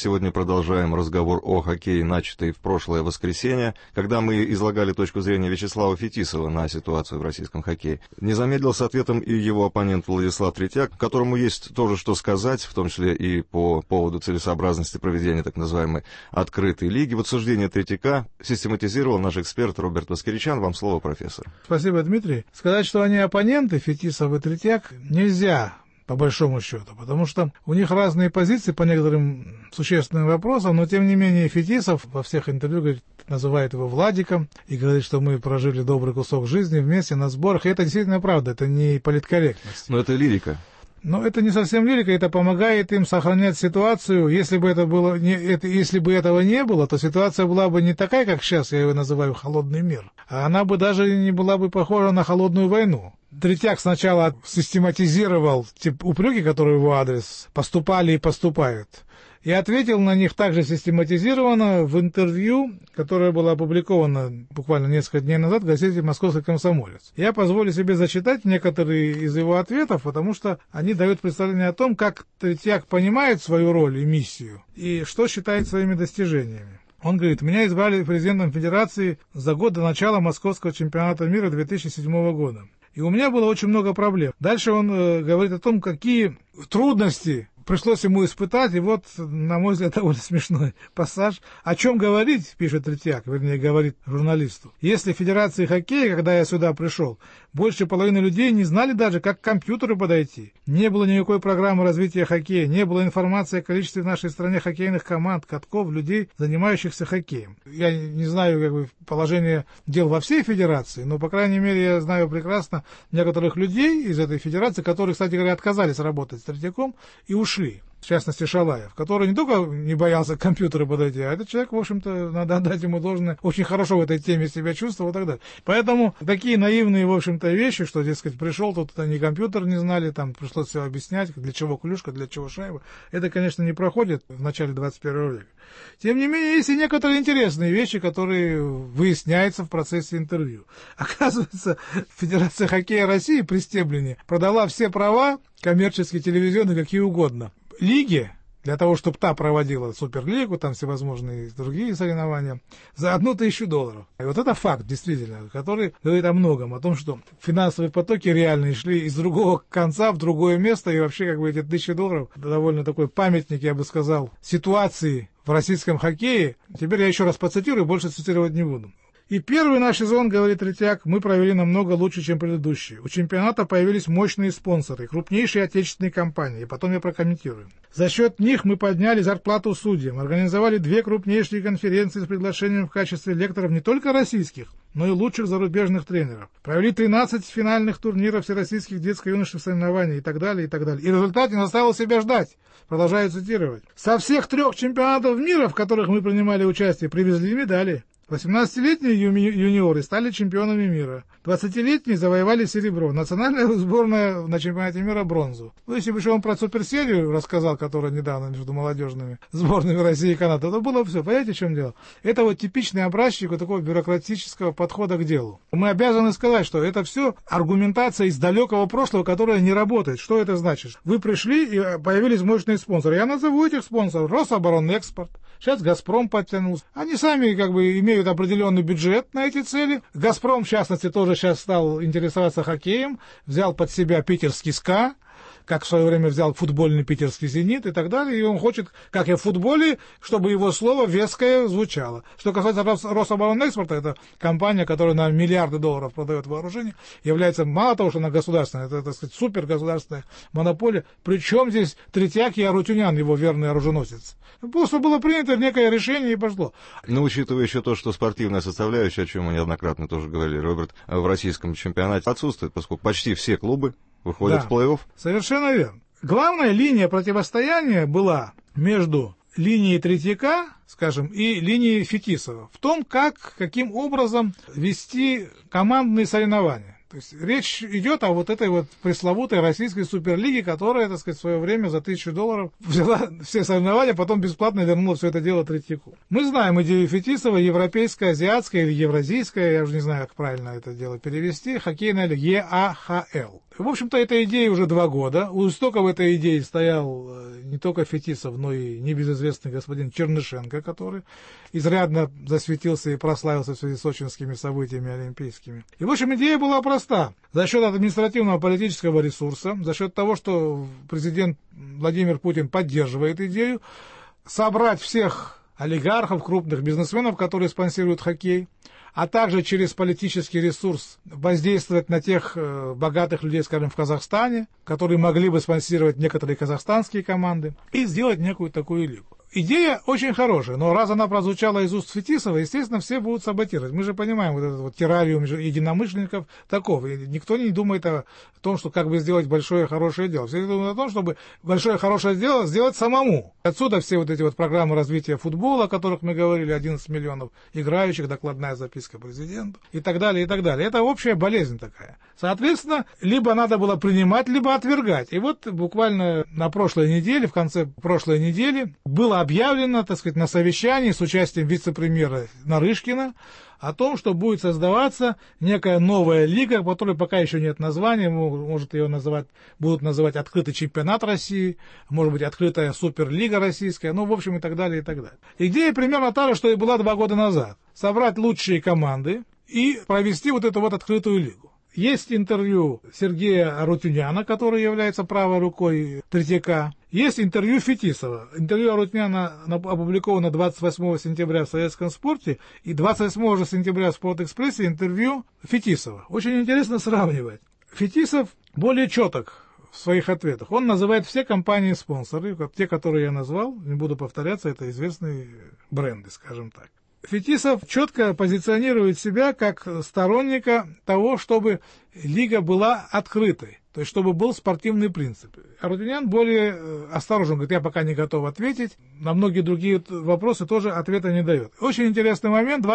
Сегодня продолжаем разговор о хоккее, начатый в прошлое воскресенье, когда мы излагали точку зрения Вячеслава Фетисова на ситуацию в российском хоккее. Не замедлил с ответом и его оппонент Владислав Третьяк, которому есть тоже что сказать, в том числе и по поводу целесообразности проведения так называемой открытой лиги. Вот суждение Третьяка систематизировал наш эксперт Роберт Воскеричан. Вам слово, профессор. Спасибо, Дмитрий. Сказать, что они оппоненты, Фетисов и Третьяк, нельзя, по большому счету, потому что у них разные позиции по некоторым существенным вопросам, но тем не менее Фетисов во всех интервью говорит, называет его Владиком и говорит, что мы прожили добрый кусок жизни вместе на сборах, и это действительно правда, это не политкорректность. Но это лирика. Но это не совсем лирика, это помогает им сохранять ситуацию. Если бы этого не было, то ситуация была бы не такая, как сейчас, я ее называю холодный мир, а она бы даже не была бы похожа на холодную войну. Третьяк сначала систематизировал те упреки, которые в его адрес поступали и поступают, и ответил на них также систематизированно в интервью, которое было опубликовано буквально несколько дней назад в газете «Московский комсомолец». Я позволю себе зачитать некоторые из его ответов, потому что они дают представление о том, как Третьяк понимает свою роль и миссию, и что считает своими достижениями. Он говорит: «Меня избрали президентом Федерации за год до начала Московского чемпионата мира 2007 года. И у меня было очень много проблем». Дальше он говорит о том, какие трудности пришлось ему испытать, и вот, на мой взгляд, довольно смешной пассаж. «О чем говорить, — пишет Третьяк, вернее, говорит журналисту, — если в Федерации хоккея, когда я сюда пришел, больше половины людей не знали даже, как к компьютеру подойти. Не было никакой программы развития хоккея, не было информации о количестве в нашей стране хоккейных команд, катков, людей, занимающихся хоккеем». Я не знаю положение дел во всей Федерации, но, по крайней мере, я знаю прекрасно некоторых людей из этой Федерации, которые, кстати говоря, отказались работать с Третьяком и ушли. В частности, Шалаев, который не только не боялся к компьютеру подойти, а этот человек, в общем-то, надо отдать ему должное, очень хорошо в этой теме себя чувствовал и так далее. Поэтому такие наивные, в общем-то, вещи, что, дескать, пришел, тут они компьютер не знали, там пришлось все объяснять, для чего клюшка, для чего шайба, это, конечно, не проходит в начале 21 века. Тем не менее, есть и некоторые интересные вещи, которые выясняются в процессе интервью. Оказывается, Федерация хоккея России при Стеблине продала все права, коммерческие, телевизионные, какие угодно, лиге, для того, чтобы та проводила Суперлигу, там всевозможные другие соревнования, за $1000. И вот это факт, действительно, который говорит о многом, о том, что финансовые потоки реальные шли из другого конца в другое место, и вообще, эти $1000, довольно такой памятник, я бы сказал, ситуации в российском хоккее. Теперь я еще раз процитирую, больше цитировать не буду. «И первый наш сезон, — говорит Третьяк, — мы провели намного лучше, чем предыдущие. У чемпионата появились мощные спонсоры, крупнейшие отечественные компании, потом я прокомментирую. За счет них мы подняли зарплату судьям, организовали 2 крупнейшие конференции с приглашением в качестве лекторов не только российских, но и лучших зарубежных тренеров. Провели 13 финальных турниров всероссийских детско-юношеских соревнований и так далее, и так далее. И в результате не заставил себя ждать». Продолжаю цитировать. «Со всех 3 чемпионатов мира, в которых мы принимали участие, привезли медали. 18-летние юниоры стали чемпионами мира. 20-летние завоевали серебро. Национальная сборная на чемпионате мира бронзу». Если бы еще он про суперсерию рассказал, которая недавно между молодежными сборными России и Канады, то было все. Понимаете, в чем дело? Это вот типичный образчик вот такого бюрократического подхода к делу. Мы обязаны сказать, что это все аргументация из далекого прошлого, которая не работает. Что это значит? Вы пришли и появились мощные спонсоры. Я назову этих спонсоров: Рособоронэкспорт. Сейчас «Газпром» подтянулся. Они сами имеют определенный бюджет на эти цели. «Газпром», в частности, тоже сейчас стал интересоваться хоккеем, взял под себя питерский «СКА», как в свое время взял футбольный питерский «Зенит» и так далее. И он хочет, как и в футболе, чтобы его слово веское звучало. Что касается Рособоронэкспорта, это компания, которая на миллиарды долларов продает вооружение, является, мало того, что она государственная, это, так сказать, супергосударственная монополия. Причем здесь Третьяк и Арутюнян, его верный оруженосец. Просто было принято некое решение и пошло. Но учитывая еще то, что спортивная составляющая, о чем мы неоднократно тоже говорили, Роберт, в российском чемпионате отсутствует, поскольку почти все клубы выходят в плей-офф. Совершенно верно. Главная линия противостояния была между линией Третьяка, скажем, и линией Фетисова в том, каким образом вести командные соревнования. То есть речь идет о вот этой вот пресловутой российской суперлиге, которая, так сказать, в свое время за $1000 взяла все соревнования, потом бесплатно вернула все это дело Третьяку. Мы знаем идею Фетисова, европейская, азиатская или евразийская, я уже не знаю, как правильно это дело перевести, хоккейная лига, ЕАХЛ. В общем-то, эта идея уже 2 года. У истоков этой идеи стоял не только Фетисов, но и небезызвестный господин Чернышенко, который изрядно засветился и прославился в связи с сочинскими событиями олимпийскими. И, в общем, идея была проста. За счет административного политического ресурса, за счет того, что президент Владимир Путин поддерживает идею, собрать всех олигархов, крупных бизнесменов, которые спонсируют хоккей, а также через политический ресурс воздействовать на тех богатых людей, скажем, в Казахстане, которые могли бы спонсировать некоторые казахстанские команды, и сделать некую такую лигу. Идея очень хорошая, но раз она прозвучала из уст Фетисова, естественно, все будут саботировать. Мы же понимаем, вот этот вот террариум единомышленников таков. И никто не думает о том, что как бы сделать большое хорошее дело. Все думают о том, чтобы большое хорошее дело сделать самому. Отсюда все вот эти вот программы развития футбола, о которых мы говорили, 11 миллионов играющих, докладная записка президенту и так далее, и так далее. Это общая болезнь такая. Соответственно, либо надо было принимать, либо отвергать. И вот буквально на прошлой неделе, в конце прошлой недели, было объявлено, так сказать, на совещании с участием вице-премьера Нарышкина о том, что будет создаваться некая новая лига, в которой пока еще нет названия, может ее будут называть открытый чемпионат России, может быть открытая суперлига российская, ну в общем и так далее, и так далее. Идея примерно та же, что и была 2 года назад. Собрать лучшие команды и провести вот эту вот открытую лигу. Есть интервью Сергея Арутюняна, который является правой рукой Третьяка. Есть интервью Фетисова. Интервью Арутюняна опубликовано 28 сентября в «Советском спорте», и 28 же сентября в «Спортэкспрессе» интервью Фетисова. Очень интересно сравнивать. Фетисов более четок в своих ответах. Он называет все компании-спонсоры, те, которые я назвал, не буду повторяться, это известные бренды, скажем так. Фетисов четко позиционирует себя как сторонника того, чтобы лига была открытой, то есть чтобы был спортивный принцип. Арутюнян более осторожен, говорит, я пока не готов ответить, на многие другие вопросы тоже ответа не дает. Очень интересный момент,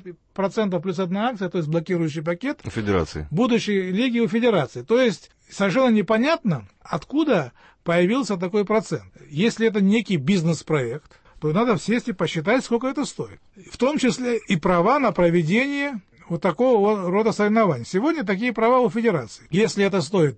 25% плюс 1 акция, то есть блокирующий пакет Федерации. Будущей лиги у Федерации. То есть совершенно непонятно, откуда появился такой процент. Если это некий бизнес-проект, то надо сесть и посчитать, сколько это стоит. В том числе и права на проведение вот такого рода соревнований. Сегодня такие права у Федерации. Если это стоит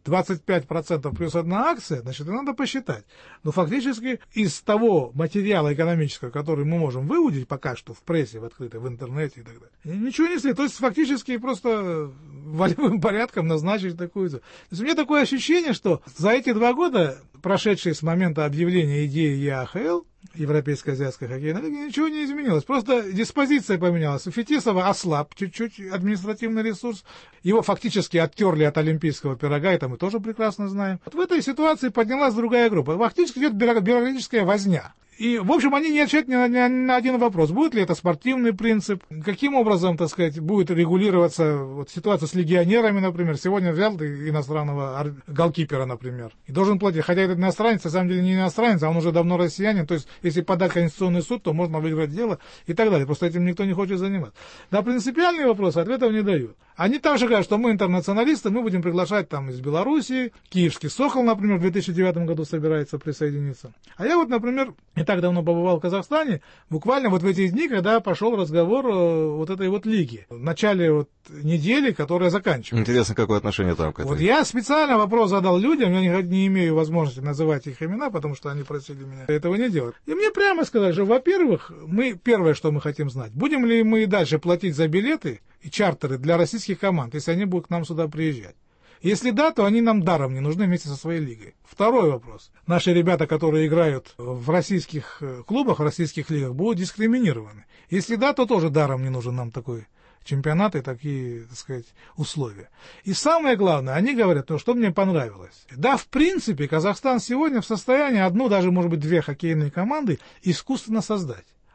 25% плюс 1 акция, значит, надо посчитать. Но фактически из того материала экономического, который мы можем выудить пока что в прессе, в открытой, в интернете и так далее, ничего не следует. То есть фактически просто волевым порядком назначить такую... То есть у меня такое ощущение, что за эти 2 года, прошедшие с момента объявления идеи ЕАХЛ, Европейская азиатская хоккейная лига, ничего не изменилось. Просто диспозиция поменялась. У Фетисова ослаб чуть-чуть административный ресурс. Его фактически оттерли от олимпийского пирога, это мы тоже прекрасно знаем. Вот в этой ситуации поднялась другая группа. Фактически идет бюрократическая возня. И, в общем, они не отвечают ни на один вопрос. Будет ли это спортивный принцип? Каким образом, так сказать, будет регулироваться вот ситуация с легионерами, например? Сегодня взял ты иностранного голкипера, например, и должен платить. Хотя этот иностранец, на самом деле, не иностранец, а он уже давно россиянин. То есть, если подать Конституционный суд, то можно выиграть дело и так далее. Просто этим никто не хочет заниматься. На принципиальные вопросы ответов не дают. Они также говорят, что мы интернационалисты, мы будем приглашать там из Белоруссии. Киевский «Сокол», например, в 2009 году собирается присоединиться. А я вот, например, не так давно побывал в Казахстане, буквально вот в эти дни, когда пошел разговор вот этой вот лиги. В начале вот недели, которая заканчивается. Интересно, какое отношение там к этой. Вот я специально вопрос задал людям, я не имею возможности называть их имена, потому что они просили меня этого не делать. И мне прямо сказали, что, во-первых, первое, что мы хотим знать, будем ли мы и дальше платить за билеты и чартеры для российских команд, если они будут к нам сюда приезжать. Если да, то они нам даром не нужны вместе со своей лигой. Второй вопрос. Наши ребята, которые играют в российских клубах, в российских лигах, будут дискриминированы. Если да, то тоже даром не нужен нам такой чемпионат и такие, так сказать, условия. И самое главное, они говорят, что мне понравилось. Да, в принципе, Казахстан сегодня в состоянии одну, даже, может быть, 2 хоккейные команды искусственно создать.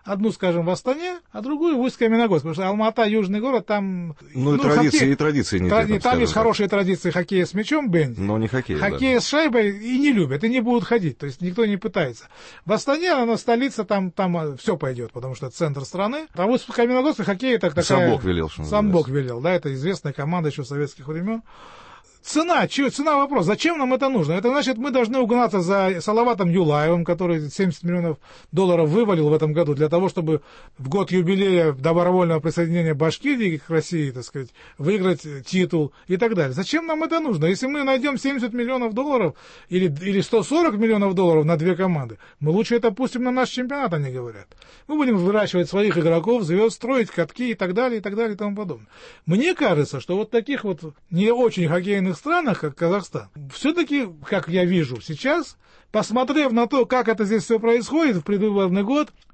Одну, скажем, в Астане, а другую в Усть-Каменогорск. Потому что Алма-Ата, южный город, там... Ну, и традиции не те. Там есть хорошие традиции хоккея с мячом, Бенди. Но не хоккея. Хоккея с шайбой и не любят, и не будут ходить. То есть никто не пытается. В Астане, она столица, там все пойдет, потому что это центр страны. А вот в Каменогорске хоккей это такая... Сам Бог велел, что Сам Бог велел, да, это известная команда еще советских времен. Цена вопрос. Зачем нам это нужно? Это значит, мы должны угнаться за Салаватом Юлаевым, который $70 миллионов вывалил в этом году для того, чтобы в год юбилея добровольного присоединения Башкирии к России, так сказать, выиграть титул и так далее. Зачем нам это нужно? Если мы найдем $70 миллионов или $140 миллионов на две команды, мы лучше это пустим на наш чемпионат, они говорят. Мы будем выращивать своих игроков, звезд, строить катки и так далее, и тому подобное. Мне кажется, что вот таких вот не очень хоккейных странах, как Казахстан, все-таки, как я вижу сейчас, посмотрев на то, как это здесь все происходит в предвыборный год,